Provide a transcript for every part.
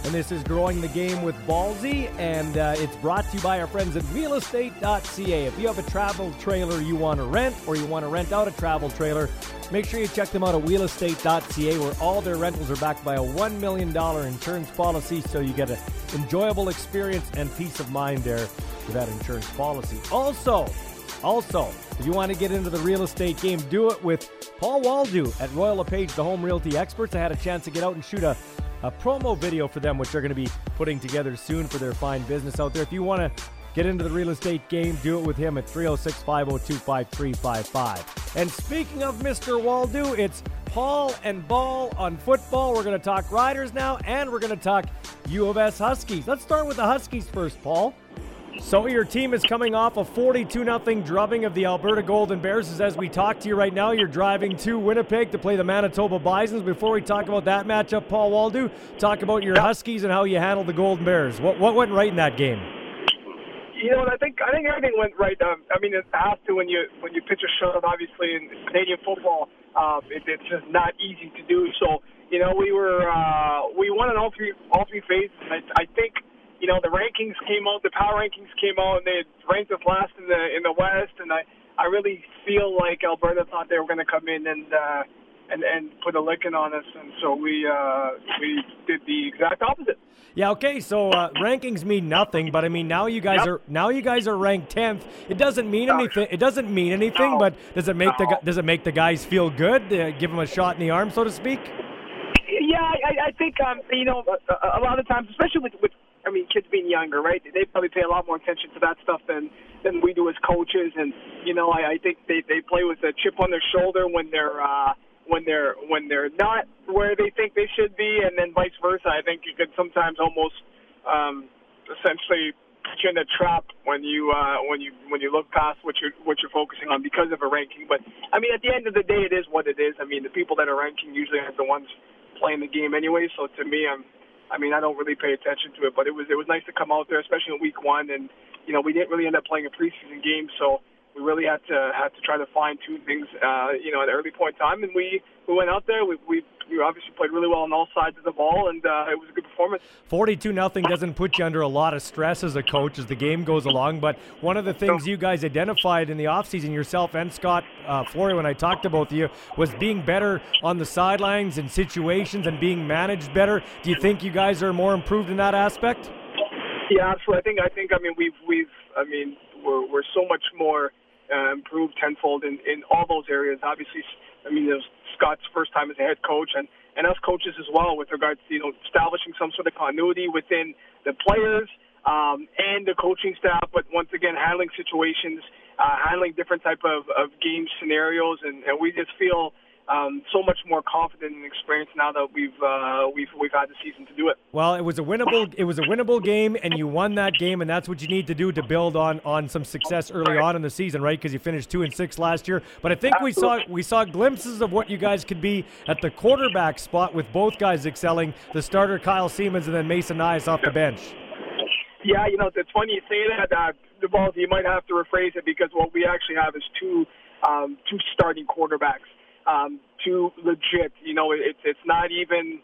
and this is Growing the Game with Ballsy, and it's brought to you by our friends at realestate.ca. If you have a travel trailer you want to rent, or you want to rent out a travel trailer, make sure you check them out at realestate.ca, where all their rentals are backed by a $1 million insurance policy, so you get an enjoyable experience and peace of mind there with that insurance policy. Also, if you want to get into the real estate game, do it with Paul Waldo at Royal LePage, the home realty experts. I had a chance to get out and shoot a promo video for them, which they're going to be putting together soon for their fine business out there. If you want to get into the real estate game, do it with him at 306-502-5355. And speaking of Mr. Waldo, it's Paul and Ball on football. We're going to talk Riders now, and we're going to talk U of S Huskies. Let's start with the Huskies first, Paul. So your team is coming off a 42-0 drubbing of the Alberta Golden Bears. As we talk to you right now, you're driving to Winnipeg to play the Manitoba Bisons. Before we talk about that matchup, Paul Waldo, talk about your Huskies and how you handled the Golden Bears. What went right in that game? You know, I think everything went right. I mean, it has to when you pitch a shutout. Obviously, in Canadian football, it's just not easy to do. So, you know, we won in all three phases. I think. You know, the rankings came out, the power rankings came out, and they had ranked us last in the West. And I really feel like Alberta thought they were going to come in and put a licking on us, and so we did the exact opposite. Yeah. Okay. So rankings mean nothing, but I mean now you guys are ranked 10th. It doesn't mean anything. It doesn't mean anything. No. But does it make the guys feel good? Give them a shot in the arm, so to speak. Yeah, I think you know, a lot of times, especially with kids being younger, right? They probably pay a lot more attention to that stuff than we do as coaches. And you know, I think they play with a chip on their shoulder when they're not where they think they should be, and then vice versa. I think you could sometimes almost essentially put you in a trap when you look past what you're focusing on because of a ranking. But I mean, at the end of the day, it is what it is. I mean, the people that are ranking usually are the ones playing the game anyway. So to me, I don't really pay attention to it, but it was nice to come out there, especially in week one. And you know, we didn't really end up playing a preseason game, so we really had to try to fine tune things, at an early point in time. And we went out there. We obviously played really well on all sides of the ball, and it was a good performance. 42-0 doesn't put you under a lot of stress as a coach as the game goes along. But one of the things you guys identified in the offseason, yourself and Scott Flory, when I talked to both of you, was being better on the sidelines in situations and being managed better. Do you think you guys are more improved in that aspect? Yeah, absolutely. I think we're so much more improved tenfold in all those areas. Obviously, it was Scott's first time as a head coach, and us coaches as well, with regards to establishing some sort of continuity within the players and the coaching staff. But once again, handling situations, handling different type of game scenarios, and we just feel so much more confident and experienced now that we've had the season to do it. Well, it was a winnable game, and you won that game, and that's what you need to do to build on some success early on in the season, right? Because you finished 2-6 last year. But I think we saw glimpses of what you guys could be at the quarterback spot, with both guys excelling. The starter Kyle Siemens and then Mason Nias off the bench. Yeah, it's funny you say that. The ball, you might have to rephrase it, because what we actually have is two starting quarterbacks. Too legit. It's not even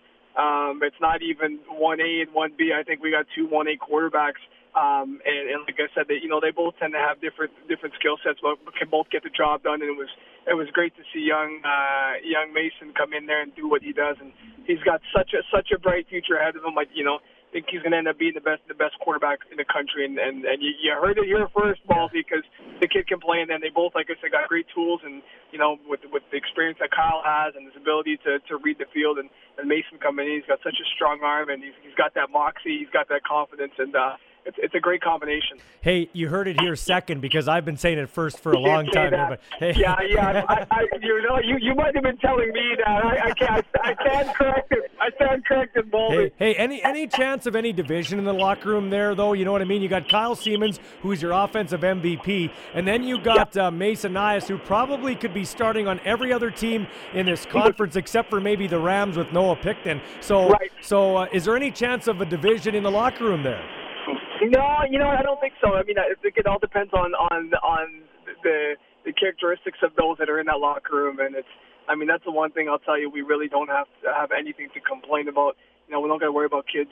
1A and 1B. I think we got two 1A quarterbacks. And like I said, they both tend to have different skill sets, but can both get the job done. And it was great to see young Mason come in there and do what he does. And he's got such a bright future ahead of him. I think he's going to end up being the best quarterback in the country. And you heard it here first, Ball, because the kid can play, and then they both, like I said, got great tools. And with the experience that Kyle has and his ability to read the field, and Mason coming in, he's got such a strong arm, and he's got that moxie, he's got that confidence, and it's a great combination. Hey, you heard it here second, because I've been saying it first for a long time. But hey. Yeah. You might have been telling me that. I can't correct it. I stand corrected, Baldy. Hey, any chance of any division in the locker room there, though? You know what I mean? You got Kyle Siemens, who's your offensive MVP, and then you got Mason Nias, who probably could be starting on every other team in this conference except for maybe the Rams with Noah Picton. So is there any chance of a division in the locker room there? No, I don't think so. I think it all depends on the characteristics of those that are in that locker room, and that's the one thing I'll tell you. We really don't have to have anything to complain about. We don't got to worry about kids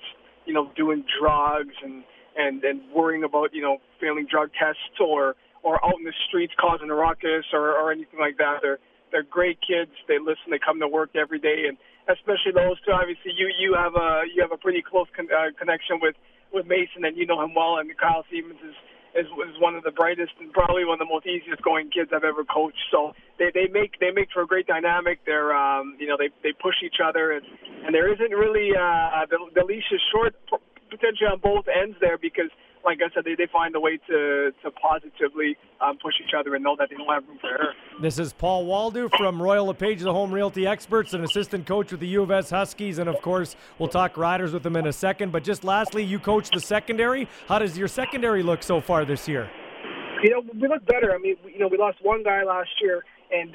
doing drugs and worrying about, failing drug tests or out in the streets causing a ruckus or anything like that. They're great kids. They listen. They come to work every day, and especially those two. Obviously, you have a pretty close connection with Mason, and you know him well. And Kyle Stevens is one of the brightest and probably one of the most easiest going kids I've ever coached. So they make for a great dynamic. They're they push each other, and there isn't really the leash is short potentially on both ends there because, like I said, they find a way to positively push each other and know that they don't have room for error. This is Paul Waldo from Royal LePage, the home realty experts, and assistant coach with the U of S Huskies. And, of course, we'll talk Riders with them in a second. But just lastly, you coach the secondary. How does your secondary look so far this year? We look better. I mean, we lost one guy last year, and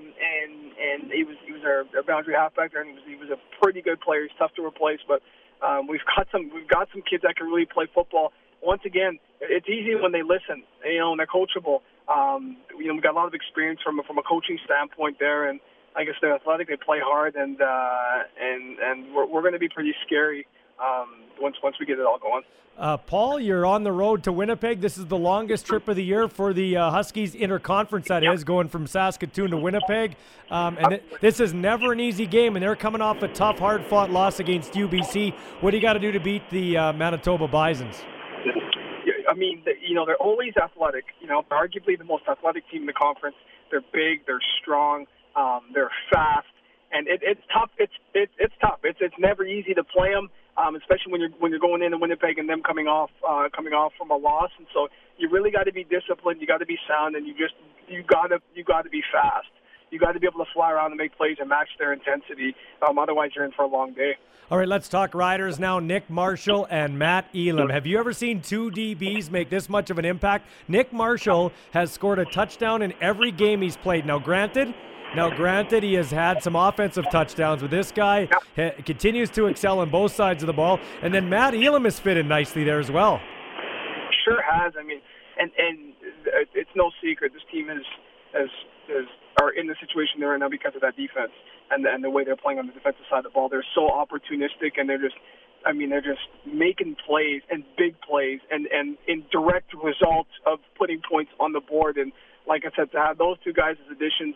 he was our boundary halfback there, and he was a pretty good player. He's tough to replace, but we've got some kids that can really play football. Once again, it's easy when they listen, and they're coachable. We've got a lot of experience from a coaching standpoint there, and I guess they're athletic. They play hard, and we're going to be pretty scary once we get it all going. Paul, you're on the road to Winnipeg. This is the longest trip of the year for the Huskies interconference, that is, going from Saskatoon to Winnipeg. This is never an easy game, and they're coming off a tough, hard-fought loss against UBC. What do you got to do to beat the Manitoba Bisons? I mean, they're always athletic. Arguably the most athletic team in the conference. They're big, they're strong, they're fast, and it's tough. It's tough. It's never easy to play them, especially when you're going into Winnipeg and them coming off from a loss. And so you really got to be disciplined. You got to be sound, and you got to be fast. You got to be able to fly around and make plays and match their intensity. Otherwise, you're in for a long day. All right, let's talk Riders now. Nick Marshall and Matt Elam. Have you ever seen two DBs make this much of an impact? Nick Marshall has scored a touchdown in every game he's played. Now, granted, he has had some offensive touchdowns, but this guy continues to excel on both sides of the ball. And then Matt Elam has fit in nicely there as well. Sure has. I mean, and it's no secret this team are in the situation they're in now because of that defense and the way they're playing on the defensive side of the ball. They're so opportunistic, and they're just making plays and big plays and in direct results of putting points on the board. And like I said, to have those two guys as additions,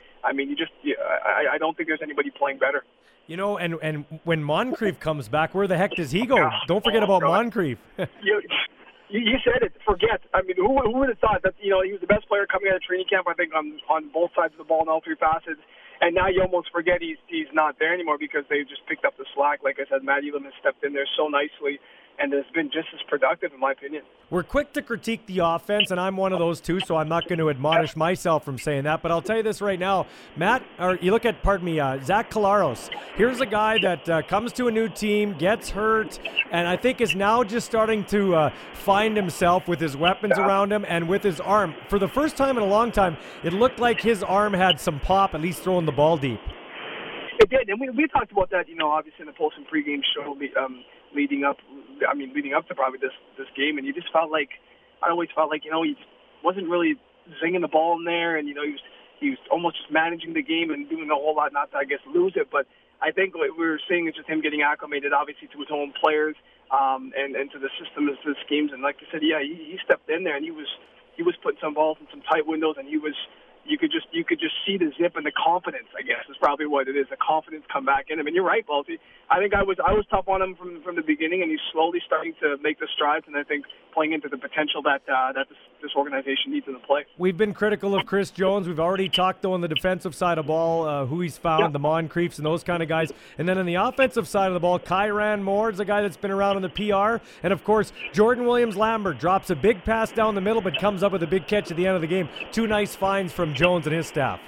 I don't think there's anybody playing better. And when Moncrief comes back, where the heck does he go? Don't forget about Moncrief. You said it. Forget. I mean, who would have thought that? He was the best player coming out of training camp. I think on both sides of the ball in all three facets. And now you almost forget he's not there anymore because they've just picked up the slack. Like I said, Matt Elam has stepped in there so nicely and has been just as productive, in my opinion. We're quick to critique the offense, and I'm one of those too, so I'm not going to admonish myself from saying that. But I'll tell you this right now, Zach Collaros. Here's a guy that comes to a new team, gets hurt, and I think is now just starting to find himself with his weapons around him and with his arm. For the first time in a long time, it looked like his arm had some pop, at least throwing the ball deep. It did, and we talked about that, obviously in the post and pregame show leading up to probably this game, and you just felt like, I always felt like, he just wasn't really zinging the ball in there, and, he was almost just managing the game and doing a whole lot not to, I guess, lose it. But I think what we were seeing is just him getting acclimated, obviously, to his own players and to the system of the schemes. And like I said, he stepped in there, and he was putting some balls in some tight windows, and you could just see the zip and the confidence, I guess, is probably what it is. The confidence come back in him. And you're right, Balti. I think I was tough on him from the beginning, and he's slowly starting to make the strides, and I think playing into the potential that this organization needs in the play. We've been critical of Chris Jones. We've already talked, though, on the defensive side of the ball, who he's found, the Moncriefs and those kind of guys. And then on the offensive side of the ball, Kyran Moore is a guy that's been around on the PR. And, of course, Jordan Williams-Lambert drops a big pass down the middle but comes up with a big catch at the end of the game. Two nice finds from Jones and his staff.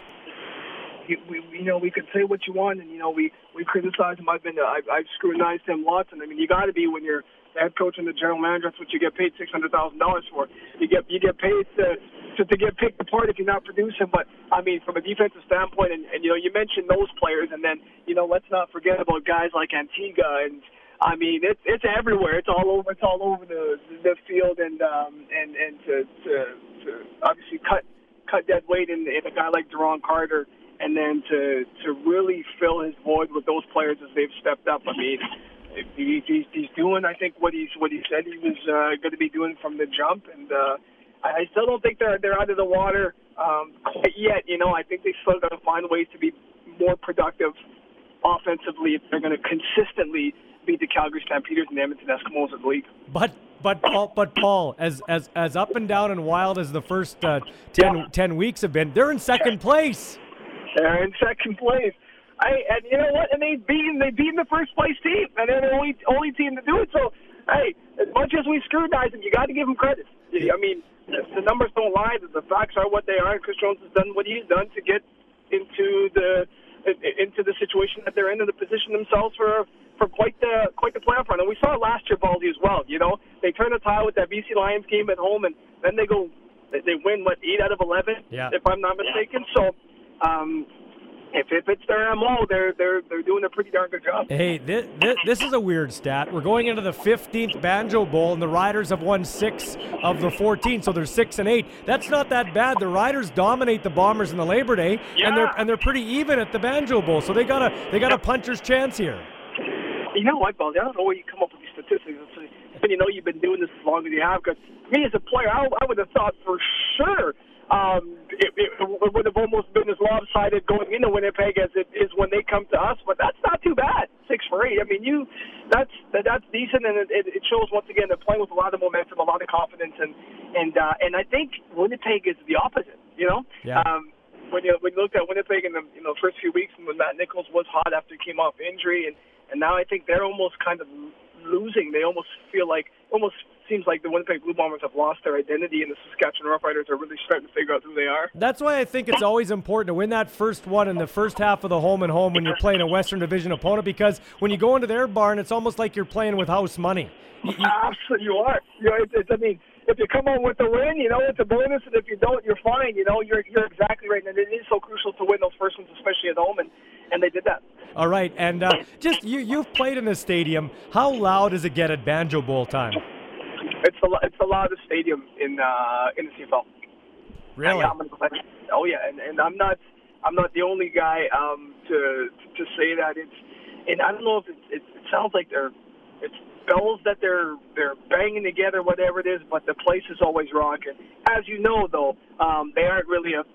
We could say what you want, and we criticize him. I've scrutinized him lots, and I mean, you got to be when you're the head coach and the general manager. That's what you get paid $600,000 for. You get paid to get picked apart if you're not producing. But I mean, from a defensive standpoint, and you mentioned those players, and then let's not forget about guys like Antigua, and I mean it's everywhere. It's all over. It's all over the field, and to obviously cut dead weight in a guy like Deron Carter. And then to really fill his void with those players as they've stepped up. I mean, he's doing, I think, what he said he was going to be doing from the jump, and I still don't think they're out of the water quite yet. I think they still got to find ways to be more productive offensively if they're going to consistently beat the Calgary Stampeders and the Edmonton Eskimos of the league. But Paul, as up and down and wild as the first 10 weeks have been, they're in second place. They're in second place. And you know what? And they beat the first place team, and they're the only team to do it. So, hey, as much as we scrutinize them, you got to give them credit. I mean, the numbers don't lie. The facts are what they are. And Chris Jones has done what he's done to get into the situation that they're in and to position themselves for quite the playoff run. And we saw it last year, Baldy, as well. They turn the tide with that BC Lions game at home, and then they win 8 out of 11, if I'm not mistaken. So. If it's their MO, they're doing a pretty darn good job. Hey, this is a weird stat. We're going into the 15th Banjo Bowl, and the Riders have won 6 of the 14, so they're 6-8. That's not that bad. The Riders dominate the Bombers in the Labor Day, and they're pretty even at the Banjo Bowl. So they got a puncher's chance here. You know what, Baldy? I don't know where you come up with these statistics. When you've been doing this as long as you have. Because me as a player, I would have thought for sure. It would have almost been as lopsided going into Winnipeg as it is when they come to us, but that's not too bad. 6-8. I mean, that's decent, and it shows once again they're playing with a lot of momentum, a lot of confidence, and I think Winnipeg is the opposite. Yeah. When you looked at Winnipeg in the first few weeks, when Matt Nichols was hot after he came off injury, and now I think they're almost kind of losing. They almost seems like the Winnipeg Blue Bombers have lost their identity, and the Saskatchewan Roughriders are really starting to figure out who they are. That's why I think it's always important to win that first one in the first half of the home and home when you're playing a Western Division opponent, because when you go into their barn, it's almost like you're playing with house money. Absolutely, you are. I mean, if you come on with the win, it's a bonus, and if you don't, you're fine. You're exactly right, and it is so crucial to win those first ones, especially at home, and they did that. All right, and just you've played in this stadium. How loud does it get at Banjo Bowl time? It's the loudest stadium in the CFL. Really? Oh yeah, and I'm not the only guy to say that. And I don't know if it sounds like it's bells that they're banging together, whatever it is, but the place is always rocking. As you know, though, they aren't really a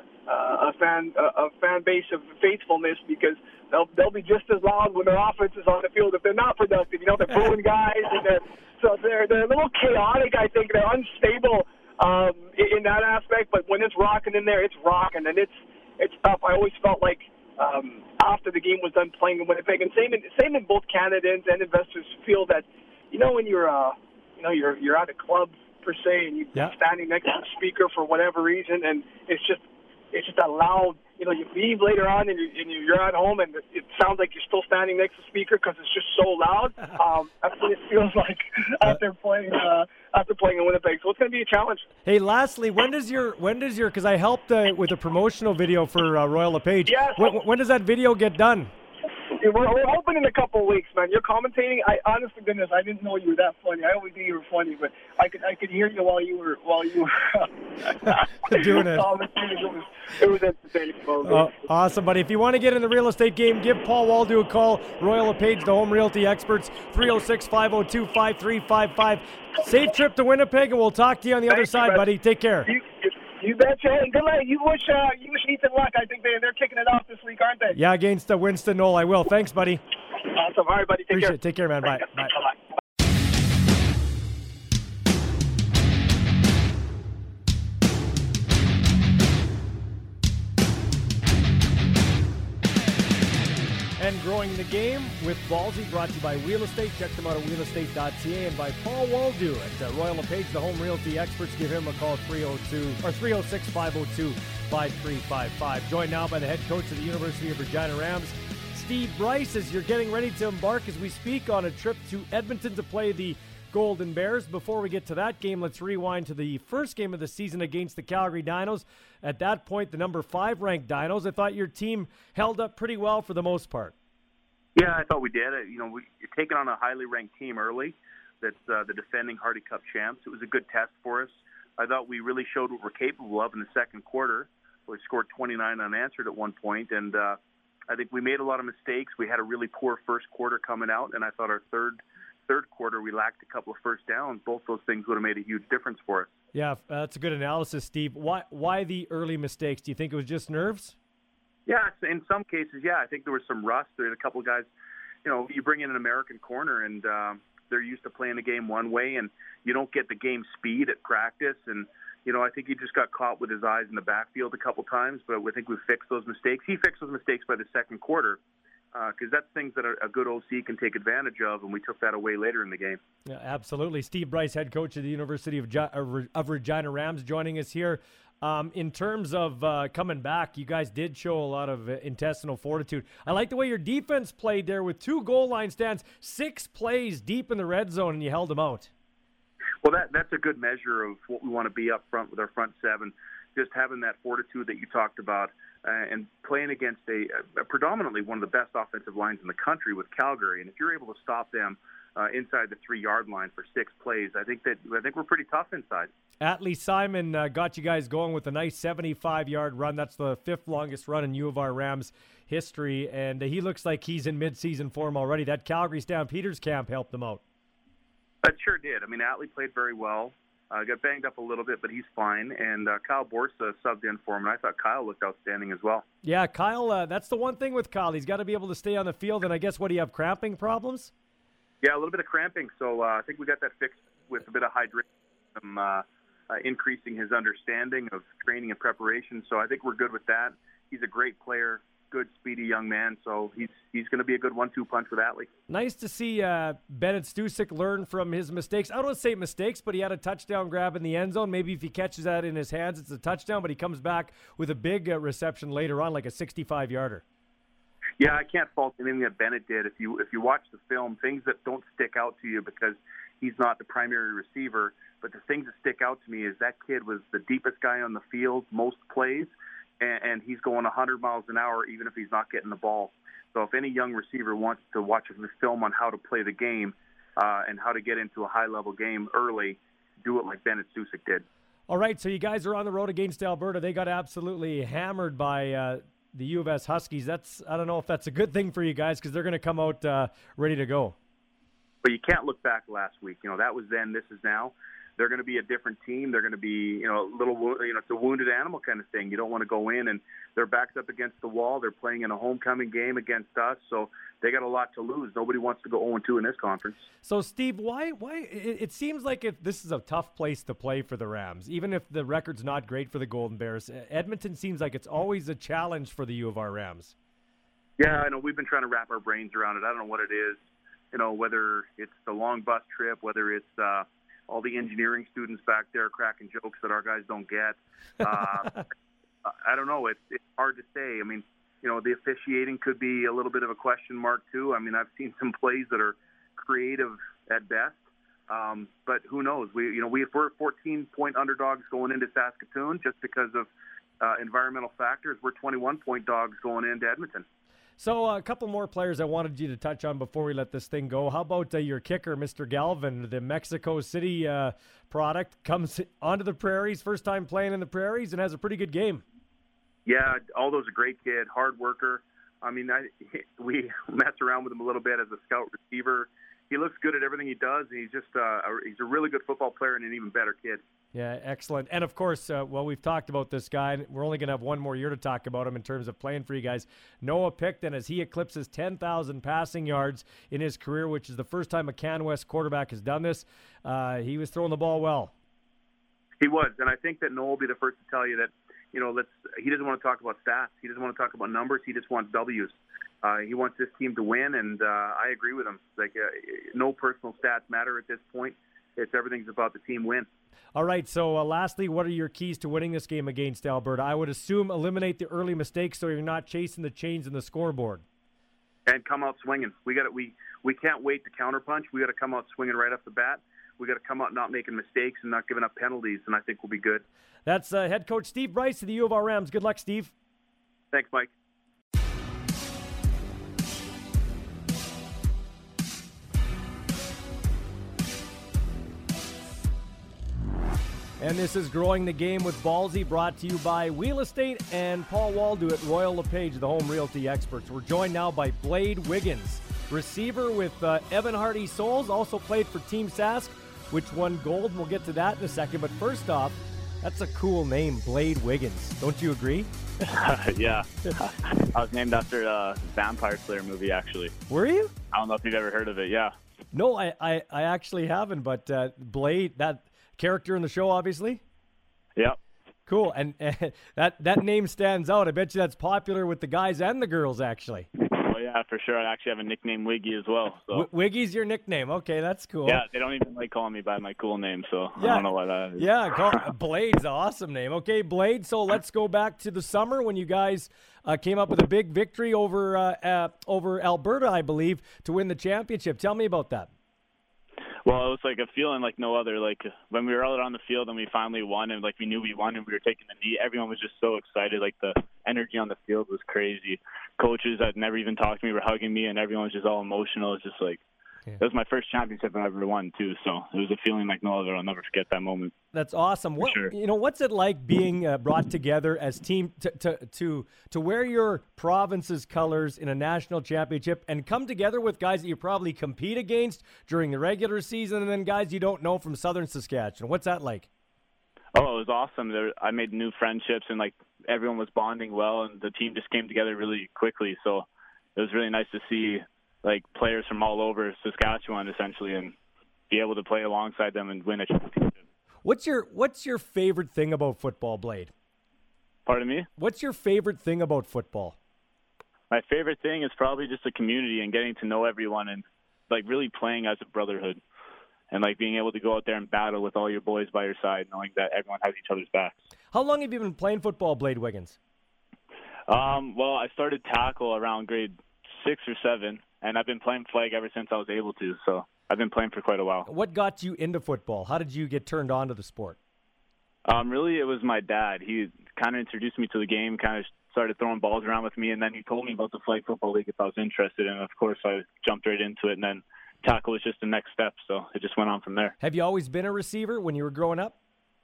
fan base of faithfulness, because they'll be just as loud when their offense is on the field if they're not productive. They're booing guys, and they're a little chaotic. I think they're unstable in that aspect. But when it's rocking in there, it's rocking, and it's tough. I always felt like after the game was done playing in Winnipeg, and same in both Canadians and investors feel that when you're at a club per se, and you're standing next to the speaker for whatever reason, and it's just that loud. You leave later on, and you're at home, and it sounds like you're still standing next to the speaker because it's just so loud. That's what it feels like after playing in Winnipeg. So it's going to be a challenge. Hey, lastly, when does your because I helped with a promotional video for Royal LePage. Yes. When does that video get done? We're hoping in a couple of weeks, man. You're commentating. Honest to goodness, I didn't know you were that funny. I always knew you were funny, but I could hear you while you were doing it. It was entertaining. Awesome, buddy. If you want to get in the real estate game, give Paul Waldo a call. Royal LePage, the home realty experts, 306-502-5355. Safe trip to Winnipeg, and we'll talk to you on the other side, buddy. Take care. You betcha. And good luck. You wish Ethan luck. I think they're kicking it off this week, aren't they? Yeah, against Winston Knoll. I will. Thanks, buddy. Awesome. All right, buddy. Take care. Take care, man. Bye. Bye. Bye. And growing the game with Ballsy, brought to you by Real Estate. Check them out at realestate.ca, and by Paul Waldo at Royal LePage, the home realty experts. Give him a call, 306-502-5355. Joined now by the head coach of the University of Regina Rams, Steve Bryce, as you're getting ready to embark as we speak on a trip to Edmonton to play the Golden Bears. Before we get to that game, let's rewind to the first game of the season against the Calgary Dinos. At that point, the number 5 ranked Dinos. I thought your team held up pretty well for the most part. Yeah, I thought we did. You're taking on a highly ranked team early. That's the defending Hardy Cup champs. It was a good test for us. I thought we really showed what we're capable of in the second quarter. We scored 29 unanswered at one point, and I I think we made a lot of mistakes. We had a really poor first quarter coming out, and I thought our third quarter we lacked a couple of first downs. Both those things would have made a huge difference for us. Yeah, that's a good analysis, Steve. Why the early mistakes? Do you think it was just nerves? Yeah, in some cases, yeah. I think there was some rust. There's a couple of guys, you bring in an American corner, and they're used to playing the game one way, and you don't get the game speed at practice. And, I think he just got caught with his eyes in the backfield a couple times, but I think we fixed those mistakes. He fixed those mistakes by the second quarter, because that's things that a good OC can take advantage of, and we took that away later in the game. Yeah, absolutely. Steve Bryce, head coach of the University of Regina Rams, joining us here. In terms of coming back, you guys did show a lot of intestinal fortitude. I like the way your defense played there with 2 goal line stands, 6 plays deep in the red zone, and you held them out. Well, that's a good measure of what we want to be up front with our front seven, just having that fortitude that you talked about. And playing against a predominantly one of the best offensive lines in the country with Calgary, and if you're able to stop them inside the 3-yard line for 6 plays, I think we're pretty tough inside. Atlee Simon got you guys going with a nice 75-yard run. That's the 5th longest run in U of R Rams history, and he looks like he's in mid-season form already. That Calgary Stampeders camp helped him out. That sure did. I mean, Atlee played very well. Got banged up a little bit, but he's fine. And Kyle Borsa subbed in for him, and I thought Kyle looked outstanding as well. Yeah, Kyle, that's the one thing with Kyle. He's got to be able to stay on the field. And I guess, do you have cramping problems? Yeah, a little bit of cramping. So I think we got that fixed with a bit of hydration, increasing his understanding of training and preparation. So I think we're good with that. He's a great player, good, speedy young man. So he's going to be a good 1-2 punch with Atlee. Nice to see Bennett Stusek learn from his mistakes. I don't want to say mistakes, but he had a touchdown grab in the end zone. Maybe if he catches that in his hands, it's a touchdown, but he comes back with a big reception later on, like a 65-yarder. Yeah, I can't fault anything that Bennett did. If you watch the film, things that don't stick out to you because he's not the primary receiver, but the things that stick out to me is that kid was the deepest guy on the field, most plays, and he's going 100 miles an hour even if he's not getting the ball. So if any young receiver wants to watch the film on how to play the game and how to get into a high-level game early, do it like Bennett Stusek did. All right, so you guys are on the road against Alberta. They got absolutely hammered by the U of S Huskies. I don't know if that's a good thing for you guys because they're going to come out ready to go. But you can't look back last week. That was then, this is now. They're going to be a different team. They're going to be, a little, it's a wounded animal kind of thing. You don't want to go in and they're backed up against the wall. They're playing in a homecoming game against us, so they got a lot to lose. Nobody wants to go 0-2 in this conference. So, Steve, why? It seems like if this is a tough place to play for the Rams, even if the record's not great for the Golden Bears. Edmonton seems like it's always a challenge for the U of R Rams. Yeah, I know. We've been trying to wrap our brains around it. I don't know what it is. Whether it's the long bus trip, whether it's all the engineering students back there cracking jokes that our guys don't get. I don't know. It's hard to say. I mean, the officiating could be a little bit of a question mark too. I mean, I've seen some plays that are creative at best, but who knows? We're 14-point underdogs going into Saskatoon just because of environmental factors. We're 21-point dogs going into Edmonton. So a couple more players I wanted you to touch on before we let this thing go. How about your kicker, Mr. Galvin, the Mexico City product, comes onto the Prairies, first time playing in the Prairies, and has a pretty good game. Yeah, Aldo's a great kid, hard worker. I mean, we mess around with him a little bit as a scout receiver. He looks good at everything he does, and he's just he's a really good football player and an even better kid. Yeah, excellent. And, of course, we've talked about this guy, and we're only going to have one more year to talk about him in terms of playing for you guys. Noah Picton, as he eclipses 10,000 passing yards in his career, which is the first time a CanWest quarterback has done this. He was throwing the ball well. He was, and I think that Noah will be the first to tell you that, he doesn't want to talk about stats. He doesn't want to talk about numbers. He just wants W's. He wants this team to win, and I agree with him. No personal stats matter at this point. Everything's about the team win. All right, so lastly, what are your keys to winning this game against Alberta? I would assume eliminate the early mistakes so you're not chasing the chains in the scoreboard. And come out swinging. We can't wait to counterpunch. We got to come out swinging right off the bat. We got to come out not making mistakes and not giving up penalties, and I think we'll be good. That's head coach Steve Bryce of the U of R Rams. Good luck, Steve. Thanks, Mike. And this is Growing the Game with Ballsy, brought to you by Wheel Estate and Paul Waldo at Royal LePage, the home realty experts. We're joined now by Blade Wiggins, receiver with Evan Hardy Souls, also played for Team Sask, which won gold. We'll get to that in a second. But first off, that's a cool name, Blade Wiggins. Don't you agree? Yeah. I was named after a Vampire Slayer movie, actually. Were you? I don't know if you've ever heard of it, yeah. No, I actually haven't, but Blade, that character in the show, obviously? Yep. Cool, and that name stands out. I bet you that's popular with the guys and the girls, actually. Oh, yeah, for sure. I actually have a nickname, Wiggy, as well. So. Wiggy's your nickname. Okay, that's cool. Yeah, they don't even like calling me by my cool name, so I don't know why that is. Yeah, Blade's an awesome name. Okay, Blade, so let's go back to the summer when you guys came up with a big victory over Alberta, I believe, to win the championship. Tell me about that. Well, it was like a feeling like no other. Like when we were out on the field and we finally won, and like we knew we won, and we were taking the knee. Everyone was just so excited. Like the energy on the field was crazy. Coaches that never even talked to me were hugging me, and everyone was just all emotional. It was just like it was my first championship I ever won too. So it was a feeling like no other. I'll never forget that moment. That's awesome. What's it like being brought together as team to wear your province's colors in a national championship and come together with guys that you probably compete against during the regular season, and then guys you don't know from Southern Saskatchewan? What's that like? Oh, it was awesome. I made new friendships, and like everyone was bonding well, and the team just came together really quickly. So it was really nice to see like players from all over Saskatchewan essentially, and be able to play alongside them and win a championship. What's your favorite thing about football, Blade? Pardon me? What's your favorite thing about football? My favorite thing is probably just the community and getting to know everyone and like really playing as a brotherhood and like being able to go out there and battle with all your boys by your side, knowing that everyone has each other's backs. How long have you been playing football, Blade Wiggins? Well, I started tackle around grade 6 or 7, and I've been playing flag ever since I was able to, so I've been playing for quite a while. What got you into football? How did you get turned on to the sport? Really, it was my dad. He kind of introduced me to the game, kind of started throwing balls around with me, and then he told me about the Flag Football League if I was interested, and of course I jumped right into it, and then tackle was just the next step, so it just went on from there. Have you always been a receiver when you were growing up?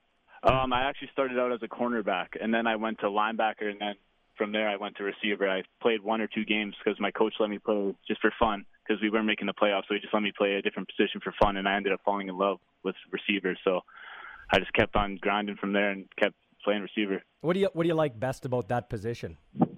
I actually started out as a cornerback, and then I went to linebacker, and then from there I went to receiver. I played 1 or 2 games because my coach let me play just for fun because we weren't making the playoffs, so he just let me play a different position for fun, and I ended up falling in love with receiver. So I just kept on grinding from there and kept playing receiver. What do you like best about that position?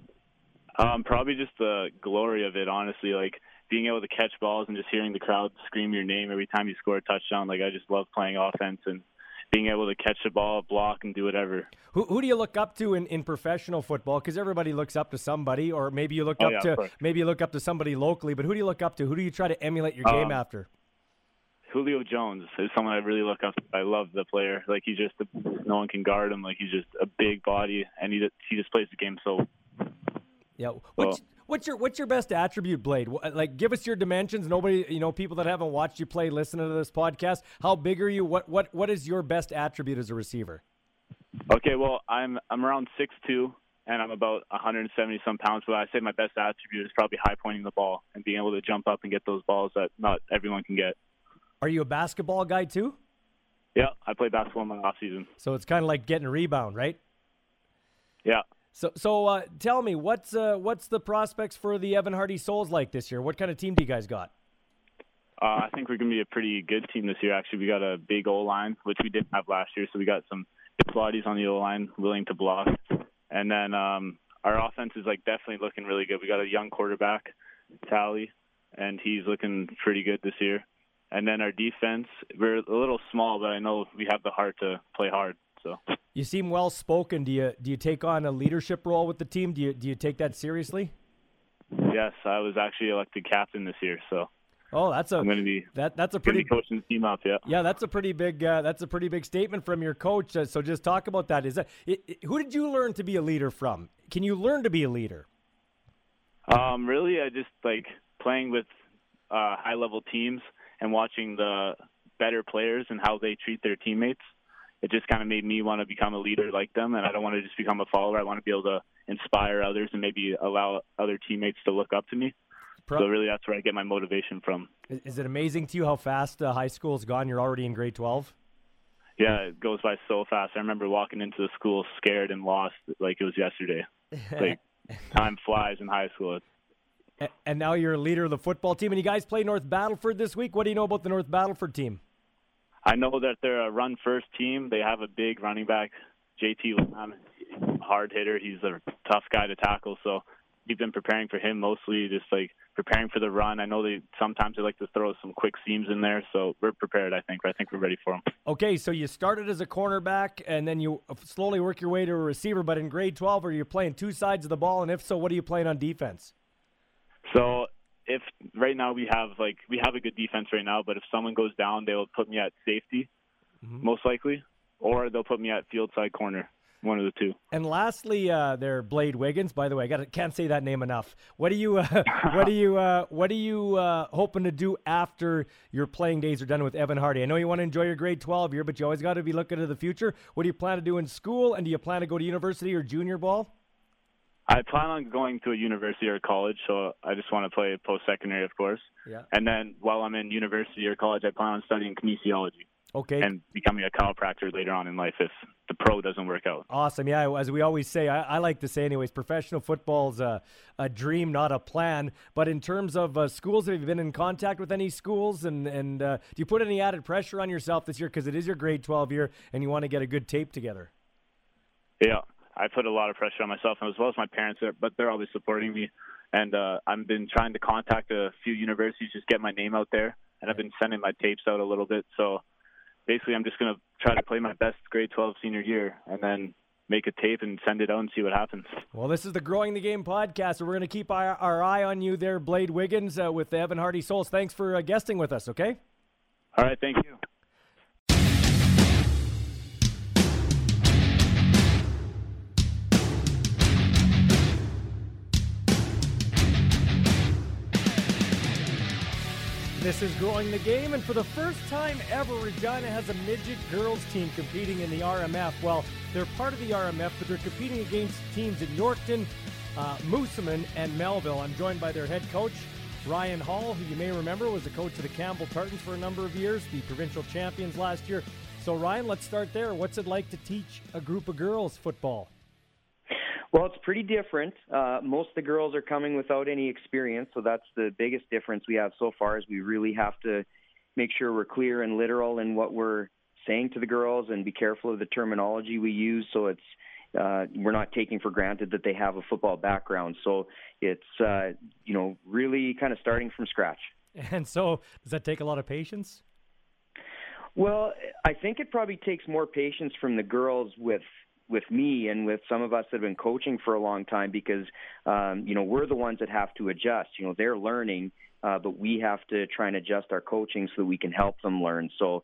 Probably just the glory of it, honestly. Like being able to catch balls and just hearing the crowd scream your name every time you score a touchdown. Like I just love playing offense and being able to catch the ball, block, and do whatever. Who do you look up to in professional football? Because everybody looks up to somebody, or maybe you look up to somebody locally. But who do you look up to? Who do you try to emulate your game after? Julio Jones is someone I really look up to. I love the player. Like no one can guard him. Like he's just a big body, and he just plays the game so. Yeah. What's your best attribute, Blade? Like, give us your dimensions. Nobody, people that haven't watched you play, listen to this podcast. How big are you? What is your best attribute as a receiver? Okay, well, I'm around 6'2", and I'm about 170 some pounds. But I say my best attribute is probably high pointing the ball and being able to jump up and get those balls that not everyone can get. Are you a basketball guy too? Yeah, I play basketball in my off season. So it's kind of like getting a rebound, right? Yeah. So tell me, what's the prospects for the Evan Hardy Souls like this year? What kind of team do you guys got? I think we're going to be a pretty good team this year, actually. We got a big O-line, which we didn't have last year, so we got some big bodies on the O-line willing to block. And then our offense is definitely looking really good. We got a young quarterback, Tally, and he's looking pretty good this year. And then our defense, we're a little small, but I know we have the heart to play hard. So you seem well spoken. Do you take on a leadership role with the team? Do you take that seriously? Yes, I was actually elected captain this year. So I'm going to be that's a pretty coaching the team up. Yeah. Yeah, that's a pretty big statement from your coach. So just talk about that. Who did you learn to be a leader from? Can you learn to be a leader? Really, I just like playing with high level teams and watching the better players and how they treat their teammates. It just kind of made me want to become a leader like them, and I don't want to just become a follower. I want to be able to inspire others and maybe allow other teammates to look up to me. So really that's where I get my motivation from. Is it amazing to you how fast high school's gone? You're already in grade 12? Yeah, it goes by so fast. I remember walking into the school scared and lost like it was yesterday. Like, time flies in high school. And now you're a leader of the football team. And you guys play North Battleford this week. What do you know about the North Battleford team? I know that they're a run-first team. They have a big running back, JT Lamb, hard hitter. He's a tough guy to tackle, so we've been preparing for him mostly, just like preparing for the run. I know sometimes they like to throw some quick seams in there, so we're prepared, I think. I think we're ready for him. Okay, so you started as a cornerback, and then you slowly work your way to a receiver, but in grade 12, are you playing two sides of the ball, and if so, what are you playing on defense? So if right now we have a good defense right now, but if someone goes down, they will put me at safety, most likely, or they'll put me at field side corner, one of the two. And lastly, they're Blade Wiggins. By the way, can't say that name enough. What are you hoping to do after your playing days are done with Evan Hardy? I know you want to enjoy your grade 12 year, but you always got to be looking to the future. What do you plan to do in school, and do you plan to go to university or junior ball? I plan on going to a university or college, so I just want to play post-secondary, of course. Yeah. And then while I'm in university or college, I plan on studying kinesiology. Okay. And becoming a chiropractor later on in life if the pro doesn't work out. Awesome. Yeah, as we always say, I like to say anyways, professional football's a dream, not a plan. But in terms of schools, have you been in contact with any schools? And do you put any added pressure on yourself this year because it is your grade 12 year and you want to get a good tape together? Yeah. I put a lot of pressure on myself as well as my parents, but they're always supporting me. And I've been trying to contact a few universities, just get my name out there. And I've been sending my tapes out a little bit. So basically I'm just going to try to play my best grade 12 senior year and then make a tape and send it out and see what happens. Well, this is the Growing the Game podcast, so we're going to keep our eye on you there, Blade Wiggins, with the Evan Hardy Souls. Thanks for guesting with us, okay? All right, thank you. This is Growing the Game, and for the first time ever, Regina has a midget girls team competing in the RMF. Well, they're part of the RMF, but they're competing against teams in Yorkton, Moosomin, and Melville. I'm joined by their head coach, Ryan Hall, who you may remember was the coach of the Campbell Tartans for a number of years, the provincial champions last year. So, Ryan, let's start there. What's it like to teach a group of girls football? Well, it's pretty different. Most of the girls are coming without any experience, so that's the biggest difference we have so far is we really have to make sure we're clear and literal in what we're saying to the girls and be careful of the terminology we use so it's we're not taking for granted that they have a football background. So it's, really kind of starting from scratch. And so does that take a lot of patience? Well, I think it probably takes more patience from the girls with me and with some of us that have been coaching for a long time because, we're the ones that have to adjust. They're learning, but we have to try and adjust our coaching so that we can help them learn. So,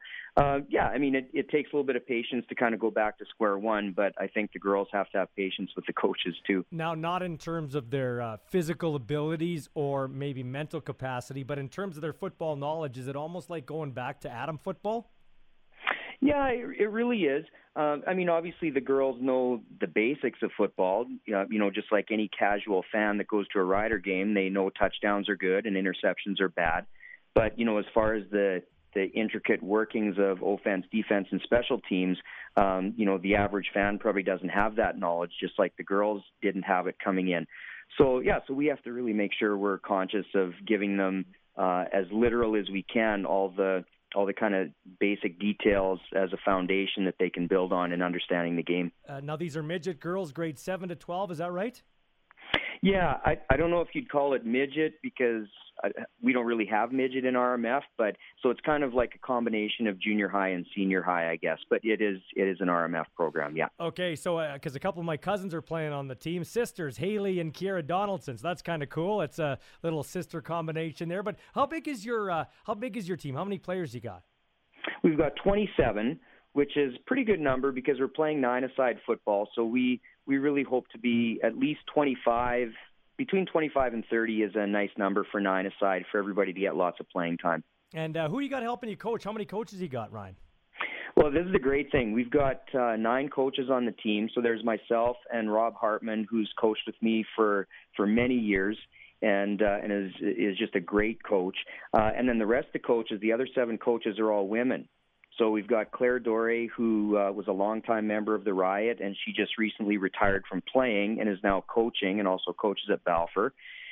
it takes a little bit of patience to kind of go back to square one, but I think the girls have to have patience with the coaches too. Now, not in terms of their physical abilities or maybe mental capacity, but in terms of their football knowledge, is it almost like going back to Adam football? Yeah, it really is. Obviously the girls know the basics of football. Just like any casual fan that goes to a Rider game, they know touchdowns are good and interceptions are bad. But, as far as the intricate workings of offense, defense, and special teams, the average fan probably doesn't have that knowledge, just like the girls didn't have it coming in. So we have to really make sure we're conscious of giving them as literal as we can all the kind of basic details as a foundation that they can build on in understanding the game. Now, these are midget girls, grade 7 to 12. Is that right? Yeah, I don't know if you'd call it midget because we don't really have midget in RMF, but so it's kind of like a combination of junior high and senior high, I guess. But it is an RMF program, yeah. Okay, so because a couple of my cousins are playing on the team, sisters Haley and Kiera Donaldson. So that's kind of cool. It's a little sister combination there. But how big is your team? How many players you got? We've got 27, which is a pretty good number because we're playing 9-a-side football. So we really hope to be at least 25. Between 25 and 30 is a nice number for 9-a-side for everybody to get lots of playing time. And who you got helping you coach? How many coaches you got, Ryan? Well, this is the great thing. We've got 9 coaches on the team. So there's myself and Rob Hartman, who's coached with me for many years and is just a great coach. And then the rest of the coaches, the other 7 coaches are all women. So we've got Claire Doré, who was a longtime member of the Riot, and she just recently retired from playing and is now coaching and also coaches at Balfour.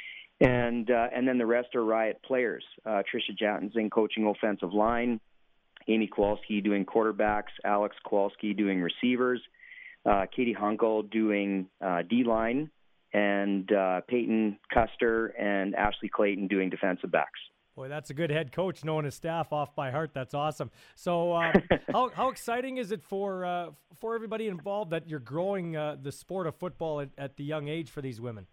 And then the rest are Riot players. Tricia Jatenzing coaching offensive line, Amy Kowalski doing quarterbacks, Alex Kowalski doing receivers, Katie Hunkel doing D-line, and Peyton Custer and Ashley Clayton doing defensive backs. Boy, that's a good head coach knowing his staff off by heart. That's awesome. So how exciting is it for everybody involved that you're growing the sport of football at the young age for these women?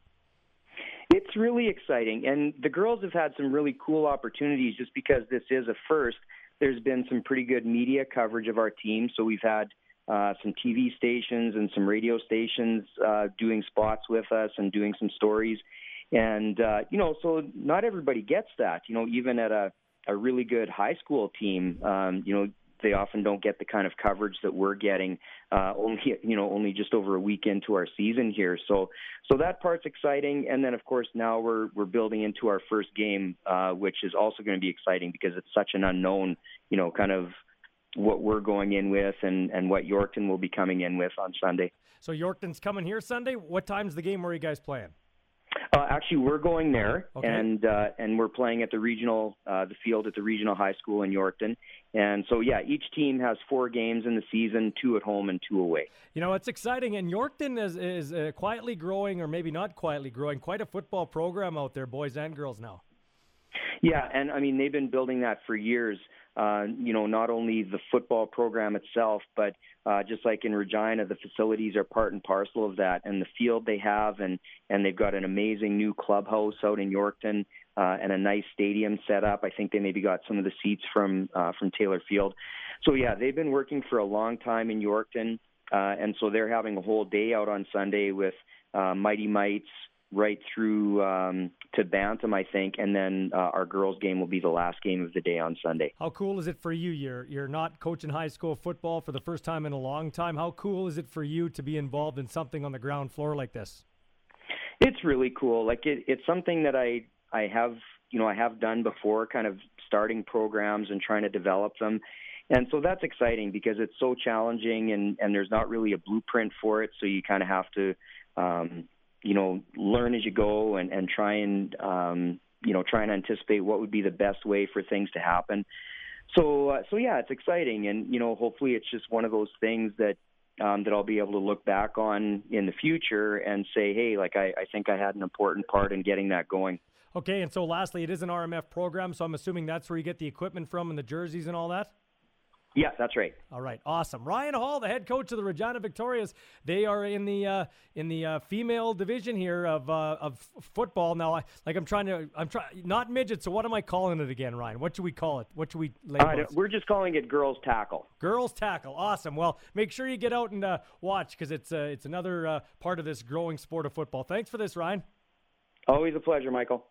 It's really exciting, and the girls have had some really cool opportunities just because this is a first. There's been some pretty good media coverage of our team, so we've had some TV stations and some radio stations doing spots with us and doing some stories. And, so not everybody gets that. Even at a really good high school team, they often don't get the kind of coverage that we're getting only just over a week into our season here. So that part's exciting. And then, of course, now we're building into our first game, which is also going to be exciting because it's such an unknown, kind of what we're going in with and what Yorkton will be coming in with on Sunday. So Yorkton's coming here Sunday. What time's the game? Where are you guys playing? Actually, we're going there, okay. and we're playing at the field at the regional high school in Yorkton. And so, each team has 4 games in the season, 2 at home and 2 away. It's exciting, and Yorkton is quietly growing, or maybe not quietly growing, quite a football program out there, boys and girls now. Yeah, and I mean, they've been building that for years. Not only the football program itself, but just like in Regina, the facilities are part and parcel of that. And the field they have, and they've got an amazing new clubhouse out in Yorkton and a nice stadium set up. I think they maybe got some of the seats from Taylor Field. So, they've been working for a long time in Yorkton, and so they're having a whole day out on Sunday with Mighty Mites right through to Bantam, I think, and then our girls' game will be the last game of the day on Sunday. How cool is it for you? You're not coaching high school football for the first time in a long time. How cool is it for you to be involved in something on the ground floor like this? It's really cool. Like it's something that I have done before, kind of starting programs and trying to develop them. And so that's exciting because it's so challenging and there's not really a blueprint for it. So you kind of have to, learn as you go and try and anticipate what would be the best way for things to happen. So it's exciting. And, hopefully it's just one of those things that I'll be able to look back on in the future and say, hey, I think I had an important part in getting that going. Okay. And so lastly, it is an RMF program. So I'm assuming that's where you get the equipment from and the jerseys and all that? Yeah, that's right. All right, awesome. Ryan Hall, the head coach of the Regina Victorias, they are in the female division here of football. Now, I'm trying not midget. So what am I calling it again, Ryan? What should we call it? What should we label it? We're just calling it girls tackle. Girls tackle, awesome. Well, make sure you get out and watch because it's another part of this growing sport of football. Thanks for this, Ryan. Always a pleasure, Michael.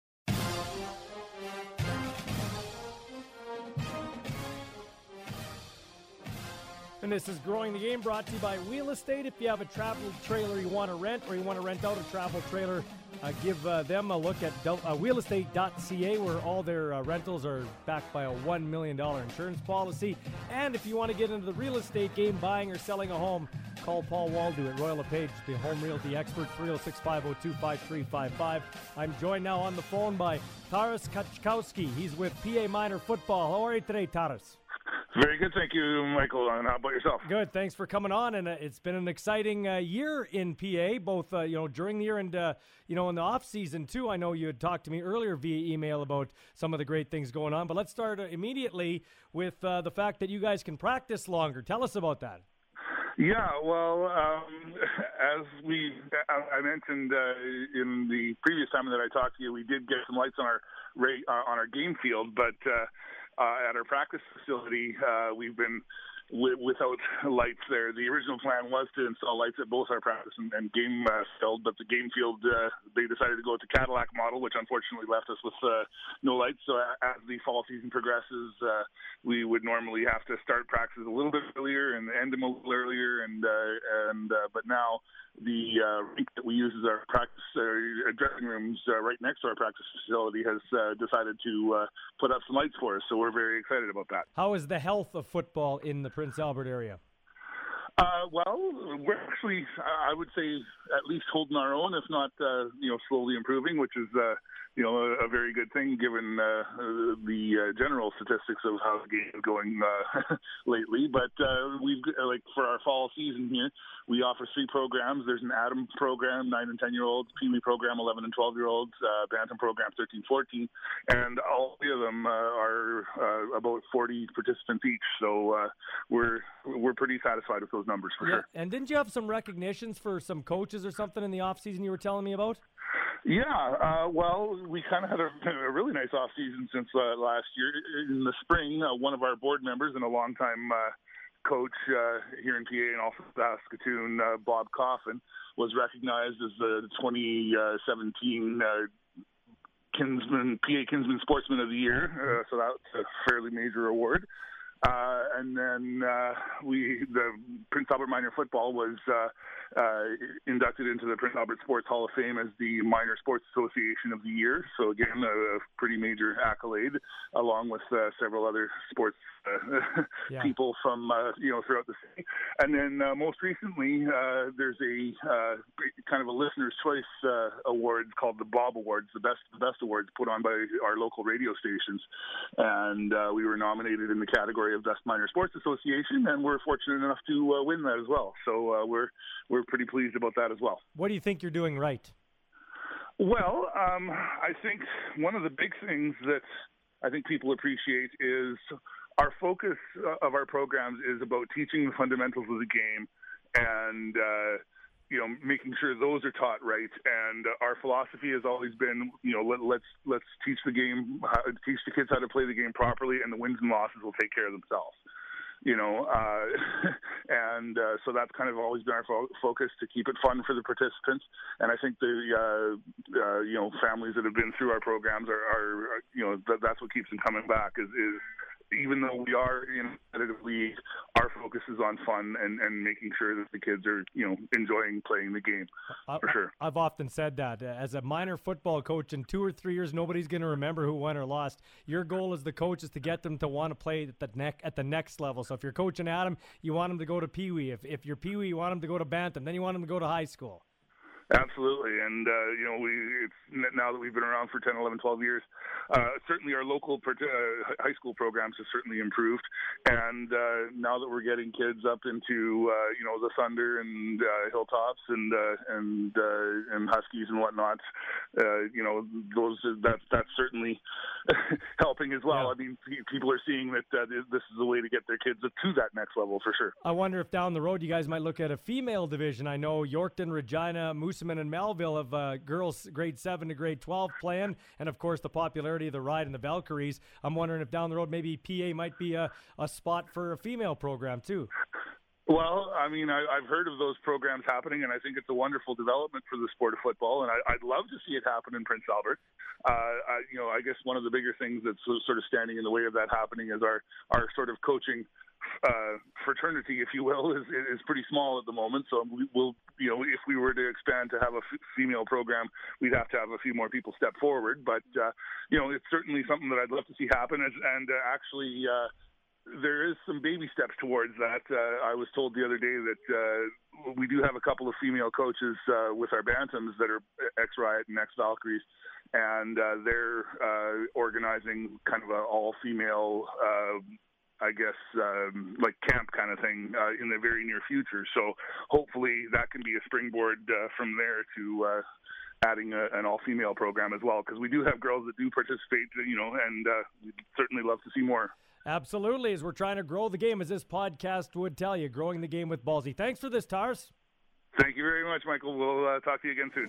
And this is Growing the Game, brought to you by Wheel Estate. If you have a travel trailer you want to rent or you want to rent out a travel trailer, give them a look at wheelestate.ca, where all their rentals are backed by a $1 million insurance policy. And if you want to get into the real estate game, buying or selling a home, call Paul Waldo at Royal LePage, the home realty expert, 306-502-5355. I'm joined now on the phone by Taras Kachkowski. He's with PA Minor Football. How are you today, Taras? Very good, thank you, Michael. And how about yourself? Good, thanks for coming on. And it's been an exciting year in PA, both during the year and in the off season too. I know you had talked to me earlier via email about some of the great things going on. But let's start immediately with the fact that you guys can practice longer. Tell us about that. Yeah, well, as I mentioned in the previous time that I talked to you, we did get some lights on our game field, but at our practice facility, we've been without lights there. The original plan was to install lights at both our practice and game field, but the game field, they decided to go with the Cadillac model, which unfortunately left us with no lights. So as the fall season progresses, we would normally have to start practices a little bit earlier and end them a little earlier, but now the rink that we use as our practice dressing rooms right next to our practice facility has decided to put up some lights for us, so we're very excited about that. How is the health of football in the Prince Albert area? Well, we're actually, I would say, at least holding our own, if not, slowly improving, which is, a very good thing given the general statistics of how the game is going lately. But we've, for our fall season here, we offer 3 programs. There's an Atom program, 9 and 10-year-olds, Pee Wee program, 11 and 12-year-olds, Bantam program, 13, 14, and all 3 of them are about 40 participants each. So we're pretty satisfied with those numbers for sure. And didn't you have some recognitions for some coaches or something in the off season you were telling me about? Yeah, well, we kind of had a really nice off season since last year. In the spring, one of our board members and a longtime coach here in PA and also Saskatoon, Bob Coffin, was recognized as the 2017 PA Kinsman Sportsman of the Year. So that's a fairly major award. And then the Prince Albert Minor Football was inducted into the Prince Albert Sports Hall of Fame as the Minor Sports Association of the Year. So again, a pretty major accolade, along with several other sports people from throughout the city. And then most recently, there's a kind of a listener's choice award called the Bob Awards, the best awards put on by our local radio stations, and we were nominated in the category of Best Minor Sports Association, and we're fortunate enough to win that as well. So we're pretty pleased about that as well. What do you think you're doing right? Well, I think one of the big things that I think people appreciate is our focus of our programs is about teaching the fundamentals of the game and making sure those are taught right. And our philosophy has always been, let's teach the game, teach the kids how to play the game properly, and the wins and losses will take care of themselves. So that's kind of always been our focus, to keep it fun for the participants. And I think the families that have been through our programs are that's what keeps them coming back. Is even though we are in a competitive league, our focus is on fun and making sure that the kids are, enjoying playing the game, for sure. I've often said that. As a minor football coach, in 2 or 3 years, nobody's going to remember who won or lost. Your goal as the coach is to get them to want to play at the next level. So if you're coaching Adam, you want them to go to Pee Wee. If you're Pee Wee, you want them to go to Bantam. Then you want them to go to high school. Absolutely. And, it's now that we've been around for 10, 11, 12 years, certainly our local high school programs have certainly improved. And now that we're getting kids up into, the Thunder and Hilltops and Huskies and whatnot, that's certainly helping as well. Yeah. I mean, people are seeing that this is a way to get their kids to that next level, for sure. I wonder if down the road you guys might look at a female division. I know Yorkton, Regina, Moosomin, and Melville have girls grade 7 to grade 12 playing, and of course the popularity of the Ride and the Valkyries. I'm wondering if down the road maybe PA might be a spot for a female program too. Well, I mean, I've heard of those programs happening, and I think it's a wonderful development for the sport of football, and I'd love to see it happen in Prince Albert. I guess one of the bigger things that's sort of standing in the way of that happening is our sort of coaching fraternity, if you will, is pretty small at the moment. So we'll, if we were to expand to have a female program, we'd have to have a few more people step forward. But it's certainly something that I'd love to see happen. And actually, there is some baby steps towards that. I was told the other day that we do have a couple of female coaches with our Bantams that are ex-Riot and ex-Valkyries, and they're organizing kind of an all-female like camp kind of thing in the very near future. So hopefully that can be a springboard from there to adding an all-female program as well, because we do have girls that do participate, and we'd certainly love to see more. Absolutely, as we're trying to grow the game, as this podcast would tell you, growing the game with Ballsy. Thanks for this, Tars. Thank you very much, Michael. We'll talk to you again soon.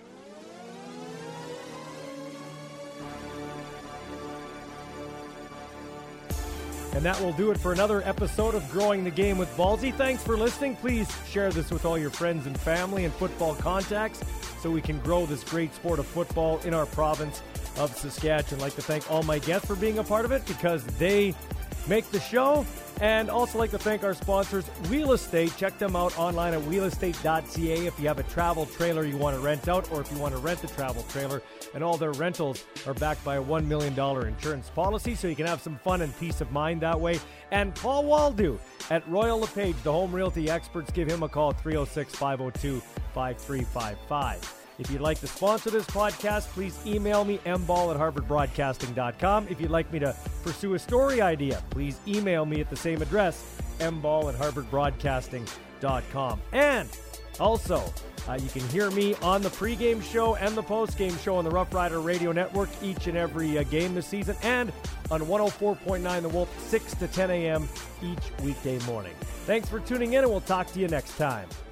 And that will do it for another episode of Growing the Game with Ballsy. Thanks for listening. Please share this with all your friends and family and football contacts so we can grow this great sport of football in our province of Saskatchewan. I'd like to thank all my guests for being a part of it because they make the show. And also like to thank our sponsors, Wheel Estate. Check them out online at wheelestate.ca if you have a travel trailer you want to rent out or if you want to rent a travel trailer. And all their rentals are backed by a $1 million insurance policy, so you can have some fun and peace of mind that way. And Paul Waldo at Royal LePage, the home realty experts. Give him a call at 306-502-5355. If you'd like to sponsor this podcast, please email me, mball@harvardbroadcasting.com. If you'd like me to pursue a story idea, please email me at the same address, mball@harvardbroadcasting.com. And also, you can hear me on the pregame show and the postgame show on the Rough Rider Radio Network each and every game this season, and on 104.9 The Wolf, 6 to 10 a.m. each weekday morning. Thanks for tuning in, and we'll talk to you next time.